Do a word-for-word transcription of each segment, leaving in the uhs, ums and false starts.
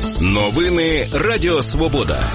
Новини Радіо Свобода.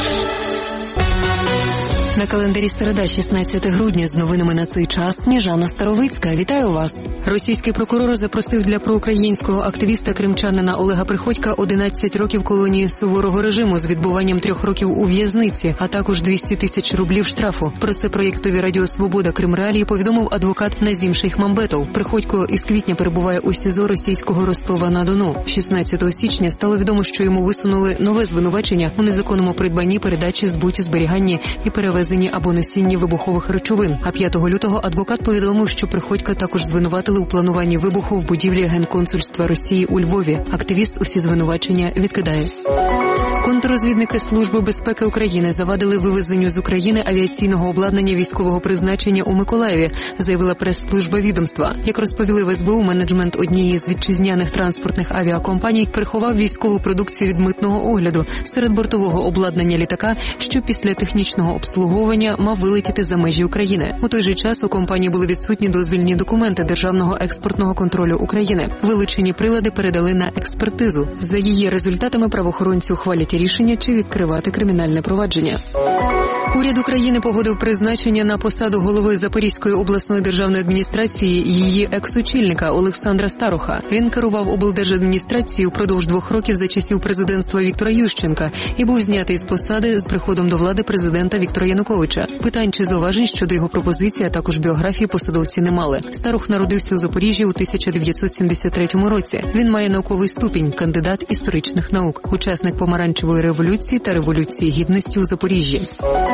На календарі середа, шістнадцяте грудня, з новинами на цей час Сніжана Старовицька. Вітаю вас. Російський прокурор запросив для проукраїнського активіста-кримчанина Олега Приходька одинадцять років колонії суворого режиму з відбуванням трьох років у в'язниці, а також двісті тисяч рублів штрафу. Про це проєктові Радіо Свобода Кримреалії повідомив адвокат Назім Шейхмамбетов. Приходько із квітня перебуває у СІЗО російського Ростова-на-Дону. шістнадцятого січня стало відомо, що йому висунули нове звинувачення у незаконному придбанні, передачі, збуті, зберіганні і перевезенні або носінні вибухових речовин. А п'ятого лютого адвокат повідомив, що Приходька також звинуватили у плануванні вибуху в будівлі Генконсульства Росії у Львові. Активіст усі звинувачення відкидає. Контррозвідники Служби безпеки України завадили вивезенню з України авіаційного обладнання військового призначення у Миколаєві, заявила прес-служба відомства. Як розповіли в ес бе у, менеджмент однієї з вітчизняних транспортних авіакомпаній приховав військову продукцію від митного огляду серед бортового обладнання літака, що після технічного обслуговування мав вилетіти за межі України. У той же час у компанії були відсутні дозвільні документи Державного експортного контролю України. Вилучені прилади передали на експертизу. За її результатами правоохоронці ухвалять рішення, чи відкривати кримінальне провадження. Уряд України погодив призначення на посаду голови Запорізької обласної державної адміністрації її екс-очільника Олександра Старуха. Він керував облдержадміністрацією впродовж двох років за часів президентства Віктора Ющенка і був знятий з посади з приходом до влади президента Віктора Януковича. Питань чи зауважень щодо його пропозиції, а також біографії посадовці не мали. Старух народився у Запоріжжі у тисяча дев'ятсот сімдесят третьому році. Він має науковий ступінь, кандидат історичних наук, учасник помаранчевої революції та революції гідності у Запоріжжі.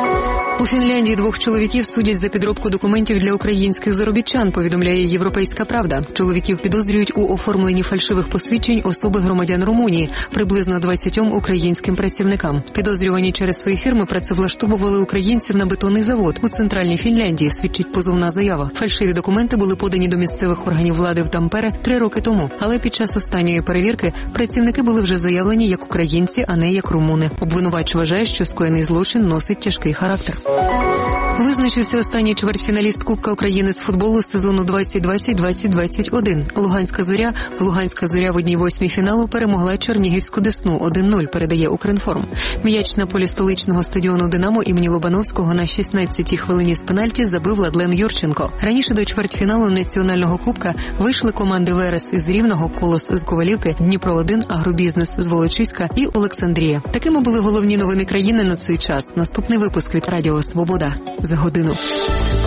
У Фінляндії двох чоловіків судять за підробку документів для українських заробітчан, повідомляє «Європейська правда». Чоловіків підозрюють у оформленні фальшивих посвідчень особи громадян Румунії, приблизно двадцятьом українським працівникам. Підозрювані через свої фірми працевлаштовували українців на бетонний завод у центральній Фінляндії, свідчить позовна заява. Фальшиві документи були подані до місцевих органів влади в Тампере три роки тому, але під час останньої перевірки працівники були вже заявлені як українці, а не як румуни. Обвинувач вважає, що скоєний злочин носить тяжкий характер. Визначився останній чвертьфіналіст Кубка України з футболу сезону двадцять двадцять - двадцять двадцять один. Луганська зоря. Луганська зоря в одній восьмій фіналу перемогла Чернігівську Десну один нуль, передає Укрінформ. М'яч на полі столичного стадіону «Динамо» імені Лобановського на шістнадцятій хвилині з пенальті забив Владлен Юрченко. Раніше до чвертьфіналу національного кубка вийшли команди «Верес» із Рівного, «Колос» з Ковалівки, «Дніпро один», «Агробізнес» з Волочиська і «Олександрія». Такими були головні новини країни на цей час. Наступний випуск від Радіо Свобода за годину.